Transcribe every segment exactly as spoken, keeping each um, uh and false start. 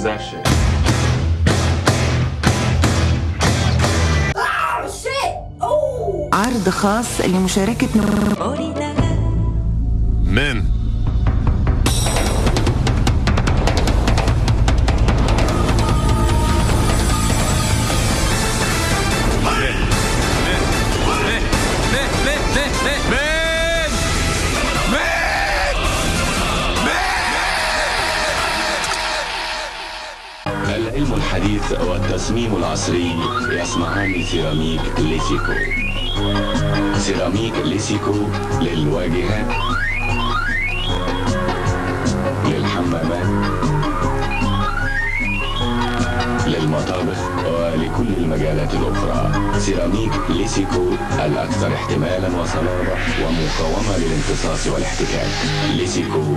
possession. عرض خاص لمشاركة من العلم الحديث والتصميم العصري يصنعان سيراميك ليسيكو. سيراميك ليسيكو للواجهات، للحمامات، للمطابخ ولكل المجالات الأخرى. سيراميك ليسيكو الأكثر احتمالا وصلابة ومقاومة للامتصاص والاحتكاك. ليسيكو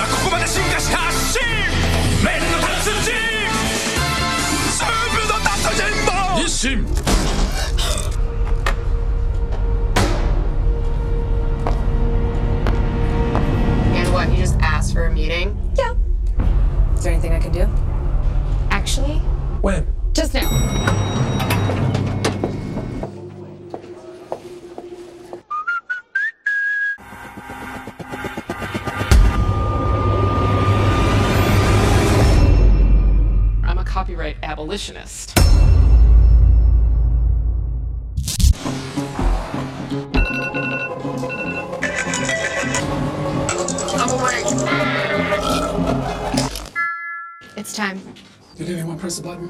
니심! And what, you just asked for a meeting? Yeah. Is there anything I can do? Actually? When? Just now. I'm a copyright abolitionist. I'm awake. It's time. Did anyone press the button?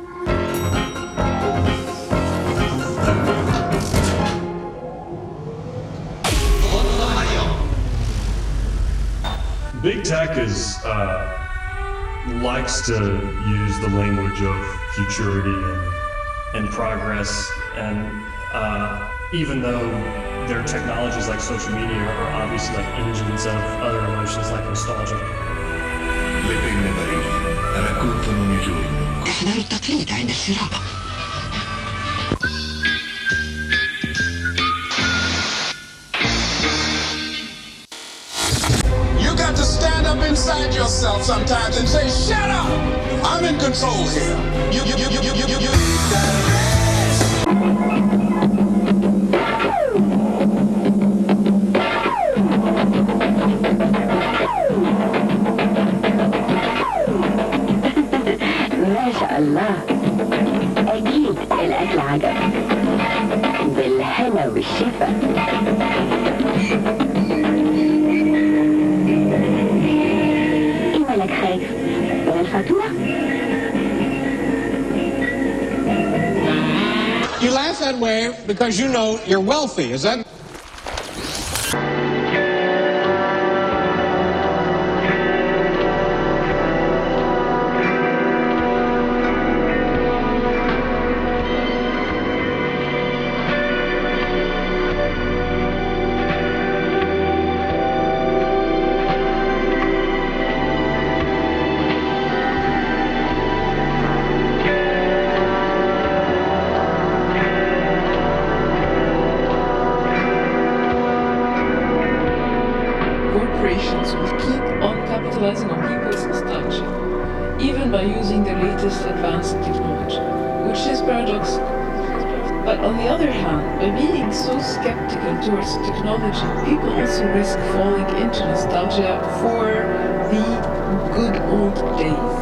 Big tech is uh, likes to use the language of futurity and, and progress, and uh, even though their technologies like social media are obviously like engines of other emotions like nostalgia. Living memory. أنا كنت من نجوم. إحنا التقليد عند الشراء. You got to stand up inside yourself sometimes and say, "Shut up! I'm in control here." You, you, you, you, you, you, you. ما شاء الله، أكيد الأكل عجب، بالهنا والشفا. إيه مالك خايف من الفاتورة؟ You laugh that way because you know you're wealthy, is that? Corporations will keep on capitalizing on people's nostalgia, even by using the latest advanced technology, which is paradoxical. But on the other hand, by being so skeptical towards technology, people also risk falling into nostalgia for the good old days.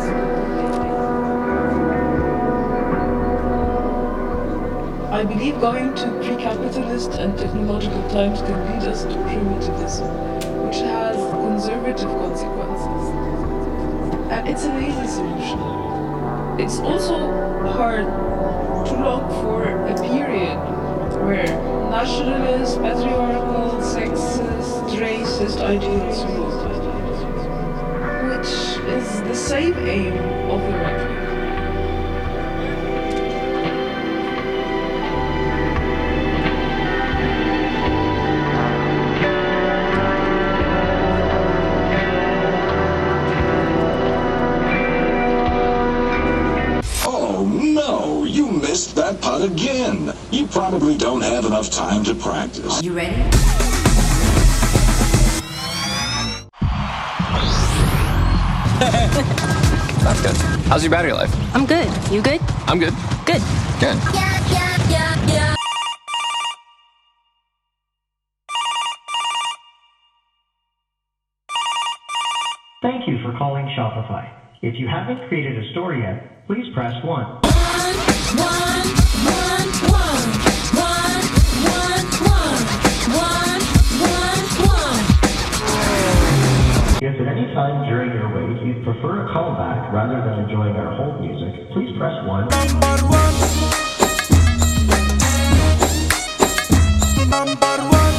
I believe going to pre-capitalist and technological times can lead us to primitivism, which has conservative consequences. And it's a lazy solution. It's also hard to long for a period where nationalist, patriarchal, sexist, racist ideals rule, which is the same aim of the Requiem. That part again. You probably don't have enough time to practice. You ready? That's good. How's your battery life? I'm good. You good? I'm good. Good. Good. Yeah, yeah, yeah, yeah. Thank you for calling Shopify. If you haven't created a store yet, please press one. One, one, one, one, one, one, one, one, one, one. If at any time during your wait you'd prefer a callback rather than enjoying our hold music, please press one. Number one. Number one.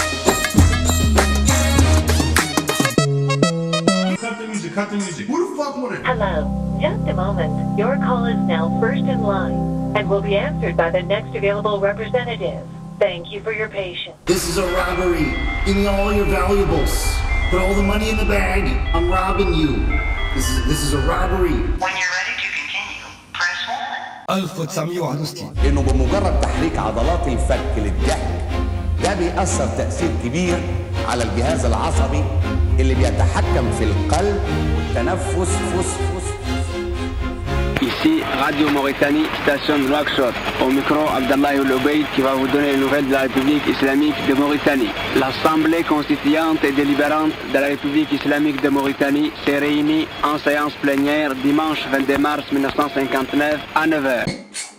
Cut the music, cut the music. Who the fuck wanted it? Hello. Just a moment. Your call is now first in line and will be answered by the next available representative. Thank you for your patience. This is a robbery. Give me all your valuables. Put all the money in the bag. I'm robbing you. This is this is a robbery. When you're ready to continue, press one. ألف وتسعمية وواحد وستين. إنه بمجرد تحريك عضلات الفك للضحك ده بيأثر تأثير كبير على الجهاز العصبي اللي بيتحكم في القلب والتنفس فس فس. Ici, Radio Mauritanie, station de Nouakchott. Au micro, Abdallah Oulaobeid qui va vous donner les nouvelles de la République islamique de Mauritanie. L'Assemblée constituante et délibérante de la République islamique de Mauritanie s'est réunie en séance plénière dimanche vingt-deux mars mille neuf cent cinquante-neuf à neuf heures.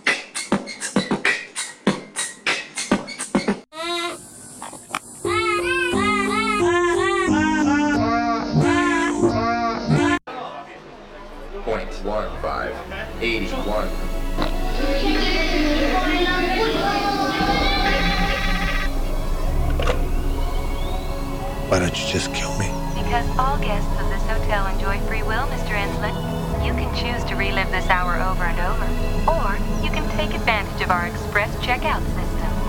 One five eighty-one. Why don't you just kill me? Because all guests of this hotel enjoy free will, Mister Inslet. You can choose to relive this hour over and over, or you can take advantage of our express checkout system.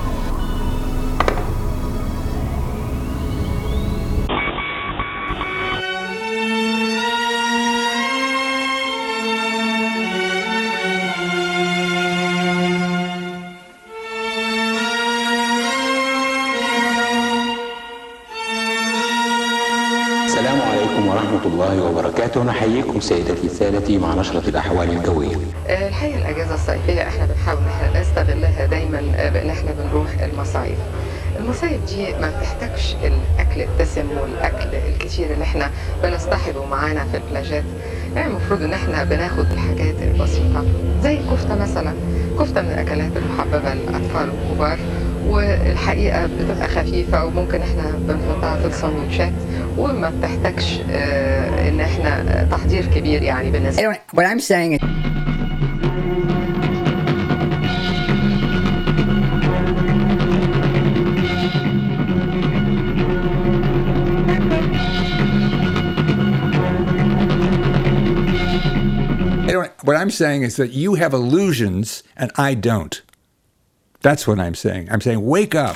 السلام عليكم ورحمة الله وبركاته. نحييكم سيدتي سادتي مع نشرة الأحوال الجوية. الحقيقة الأجازة الصيفية احنا بنحاول ان احنا نستغلها دايما بان احنا بنروح المصايف. المصايف دي ما بتحتاجش الأكل الدسم والأكل الكتير اللي احنا بنصطحبه معانا في البلاجات. يعني المفروض ان احنا بناخد الحاجات البسيطة زي الكفتة مثلا. كفتة من الأكلات المحببة للأطفال والكبار، والحقيقة بتبقى خفيفة وممكن احنا بنحطها في الساندوتشات وما بتحتاجش اه ان احنا تحضير كبير يعني بالنسبة. What I'm saying is What I'm saying is that you have illusions and I don't. That's what I'm saying. I'm saying wake up.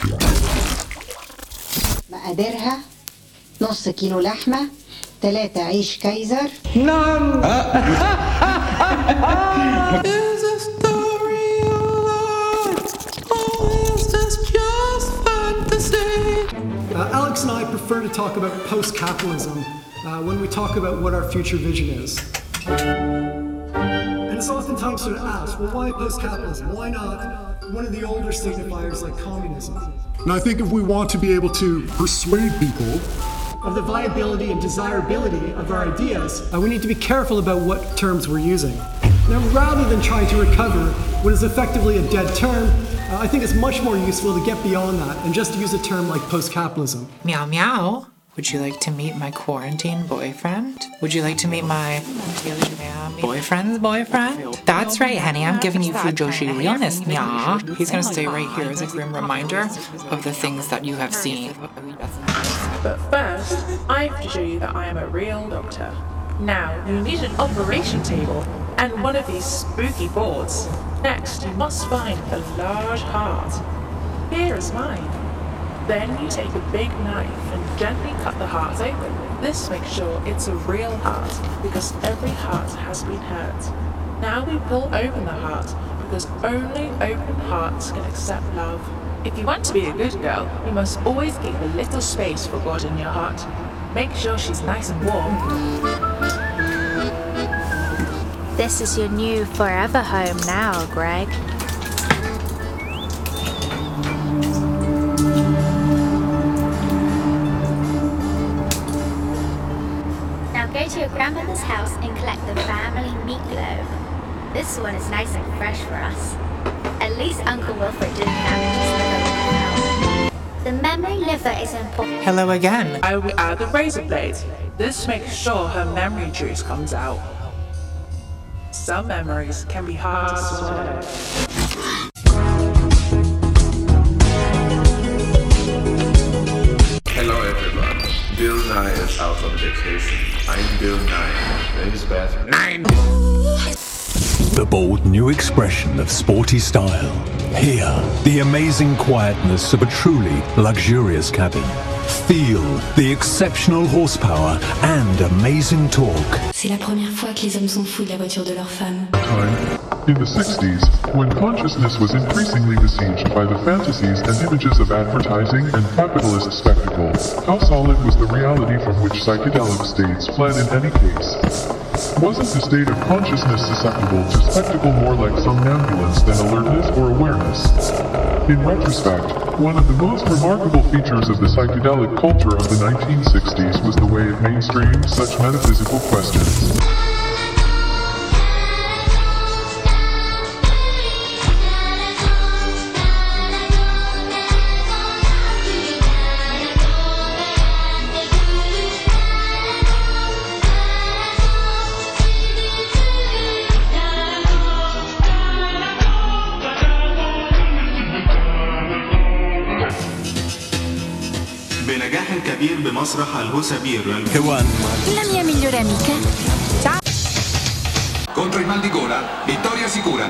مقاديرها نص كيلو لحمة، ثلاثة عيش كايزر. نعم. Is this the real life, or is this just fantasy? Uh, Alex and I prefer to talk about post-capitalism uh, when we talk about what our future vision is. And it's oftentimes sort of asked, well, why post-capitalism? Why not one of the older signifiers like communism? And I think if we want to be able to persuade people of the viability and desirability of our ideas, uh, we need to be careful about what terms we're using. Now, rather than trying to recover what is effectively a dead term, uh, I think it's much more useful to get beyond that and just use a term like post-capitalism. Meow meow. Would you like to meet my quarantine boyfriend? Would you like to meet my boyfriend's boyfriend? That's right, honey. I'm giving you Fujoshi realness, meow. He's gonna stay right here as a grim reminder of the things that you have seen. But first, I have to show you that I am a real doctor. Now, you need an operation table and one of these spooky boards. Next, you must find a large heart. Here is mine. Then you take a big knife and gently cut the heart open. This makes sure it's a real heart because every heart has been hurt. Now we pull open the heart because only open hearts can accept love. If you want to be a good girl, you must always keep a little space for God in your heart. Make sure she's nice and warm. This is your new forever home now, Greg. Now go to your grandmother's house and collect the family meatloaf. This one is nice and fresh for us. At least Uncle Wilfred didn't have any liver. The memory liver is important. Hello again. I will add the razor blade. This makes sure her memory juice comes out. Some memories can be hard to swallow. Hello everyone. Bill Nye is out on vacation. I'm Bill Nye. Ladies bathroom. Nine! The bold new expression of sporty style. Here, the amazing quietness of a truly luxurious cabin. Feel the exceptional horsepower and amazing torque. C'est la première fois que les hommes sont fous de la voiture de leur femme. In the sixties, when consciousness was increasingly besieged by the fantasies and images of advertising and capitalist spectacle, how solid was the reality from which psychedelic states fled in any case? Wasn't the state of consciousness susceptible to spectacle more like somnambulance than alertness or awareness? In retrospect, one of the most remarkable features of the psychedelic culture of the nineteen sixties was the way it mainstreamed such metaphysical questions. بنجاح كبير بمسرح الهوسابير La mia migliore amica. Ciao. contro il mal di gola, vittoria sicura.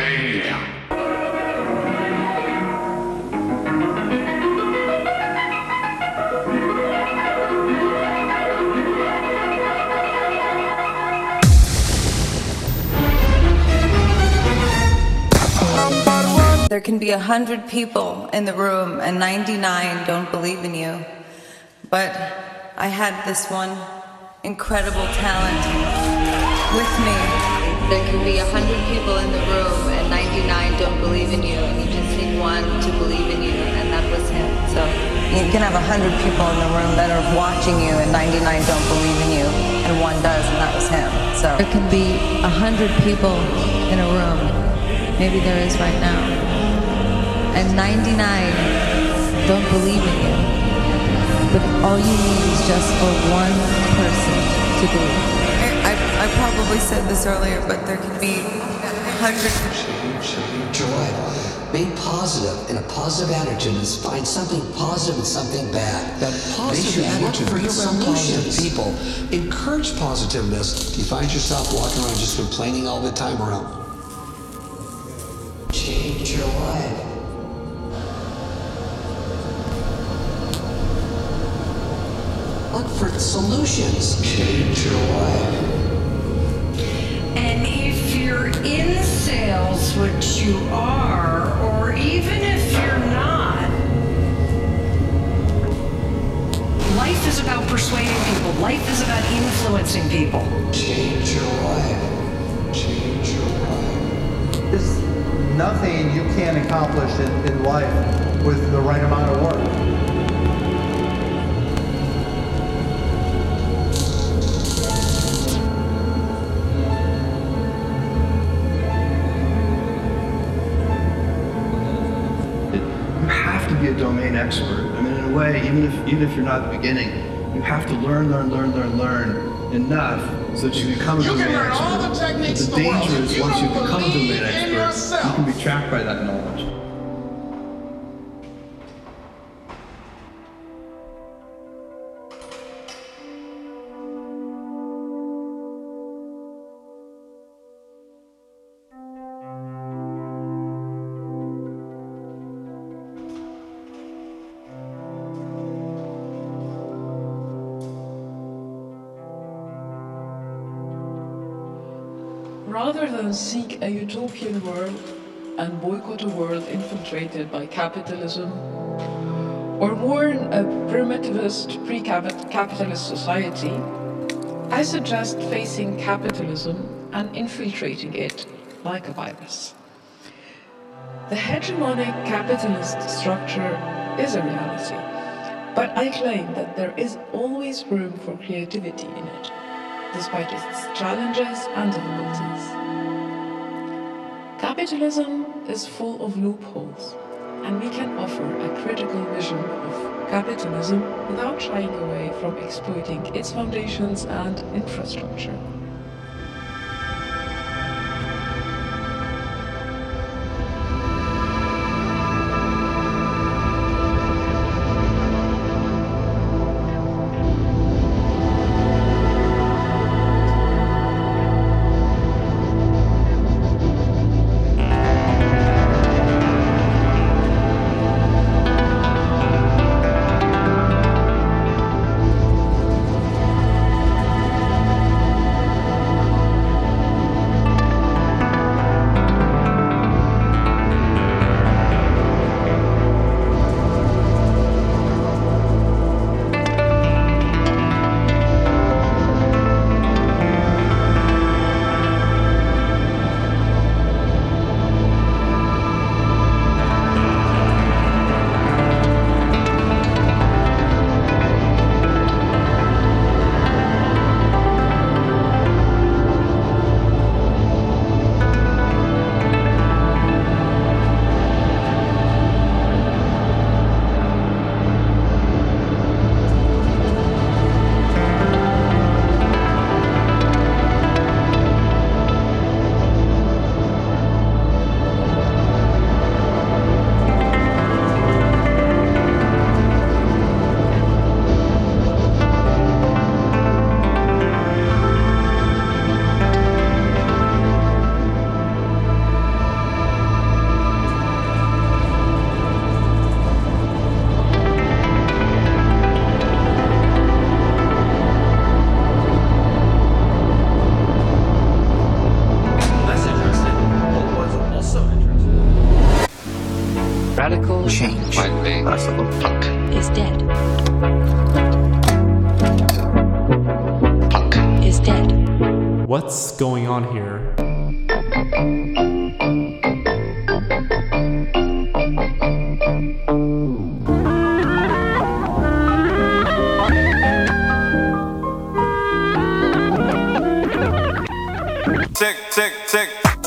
There can be a hundred people in the room and ninety-nine don't believe in you. But I had this one incredible talent with me. There can be a hundred people in the room and ninety-nine don't believe in you. And you just need one to believe in you, and that was him. So you can have a hundred people in the room that are watching you and ninety-nine don't believe in you, and one does, and that was him. So there can be a hundred people in a room. Maybe there is right now. And ninety-nine don't believe in you. But all you need is just for one person to believe. I, I probably said this earlier, but there can be hundreds. Joy. Be positive, and a positive attitude is find something positive and something bad. That positive attitude, for your some positive people. Encourage positiveness. You find yourself walking around just complaining all the time around. Change your life. Look for solutions. Change your life. And if you're in sales, which you are, or even if you're not, life is about persuading people. Life is about influencing people. Change your life. Change your life. There's nothing you can't accomplish in, in life with the right amount of work. Be a domain expert. I mean, in a way, even if even if you're not at the beginning, you have to learn, learn, learn, learn, learn enough so that you become a You domain can learn expert. all the techniques But in the the world. danger If is you once you don't become a believe domain in expert, yourself. you can be tracked by that knowledge. Rather than seek a utopian world and boycott a world infiltrated by capitalism, or mourn a primitivist, pre-capitalist society, I suggest facing capitalism and infiltrating it like a virus. The hegemonic capitalist structure is a reality, but I claim that there is always room for creativity in it, despite its challenges and difficulties. Capitalism is full of loopholes, and we can offer a critical vision of capitalism without shying away from exploiting its foundations and infrastructure. Radical change is dead. Punk is dead. What's going on here? Tick, tick, tick.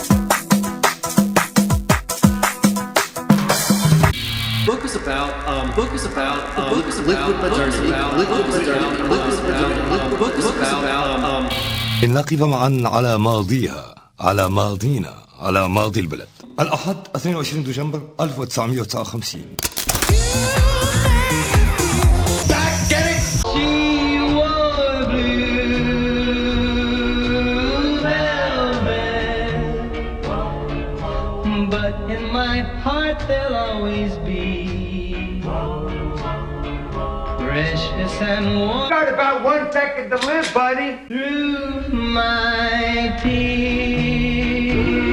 Book was about, um, book was about, um, book was about, liquid modernity, liquid modernity, liquid modernity, book was about, um, نقف معا على ماضيها، على ماضينا، على ماضي البلد. الأحد اثنين وعشرين دجنبر ألف وتسعمائة وتسعة وخمسين. But in my heart there'll always be precious and warm. Got about one second to live, buddy. Through my tears.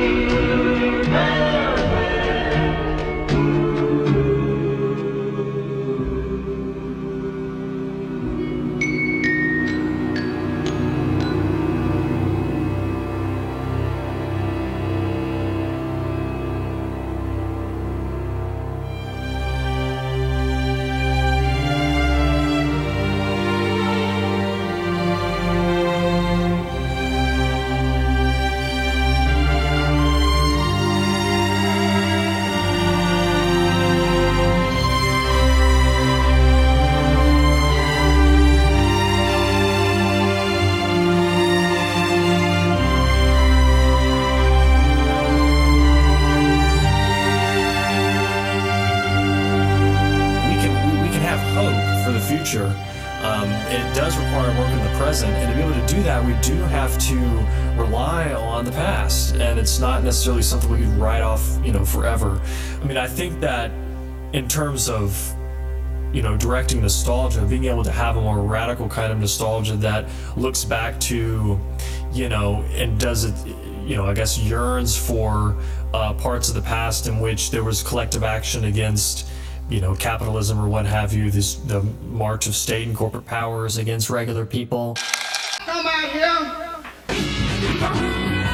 Um, it does require work in the present, and to be able to do that, we do have to rely on the past, and it's not necessarily something we could write off, you know, forever. I mean, I think that in terms of, you know, directing nostalgia, being able to have a more radical kind of nostalgia that looks back to, you know, and does it, you know, I guess yearns for uh, parts of the past in which there was collective action against, you know, capitalism or what have you, this the march of state and corporate powers against regular people. Come out here.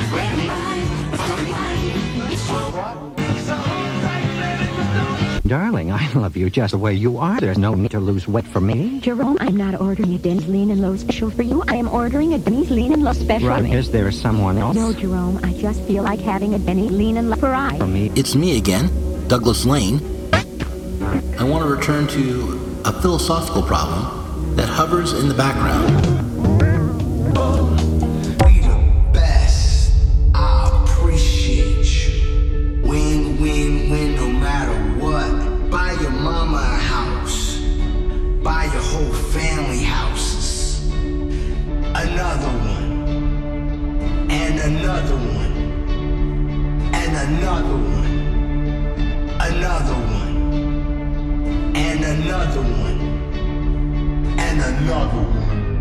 Darling, I love you just the way you are. There's no need to lose weight for me. Jerome, I'm not ordering a Denny's Lean and Low special for you. I am ordering a Denny's Lean and Low special. Right. Is there someone else? No, Jerome, I just feel like having a Denny's Lean and Low fry. For me. It's me again, Douglas Lane. I want to return to a philosophical problem that hovers in the background. Another one, and another one, and another one, another one, and another one, and another one.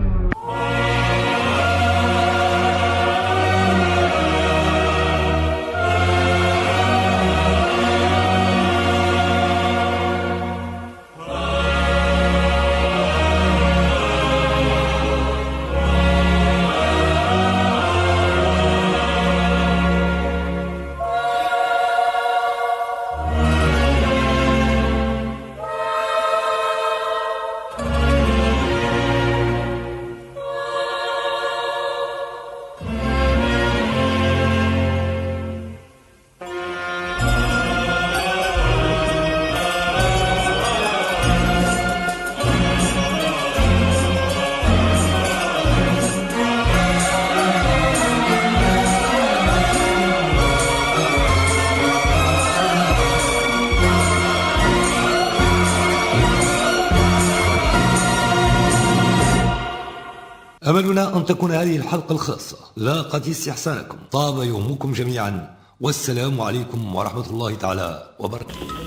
أملنا أن تكون هذه الحلقة الخاصة لاقت استحسانكم. طاب يومكم جميعا، والسلام عليكم ورحمة الله تعالى وبركاته.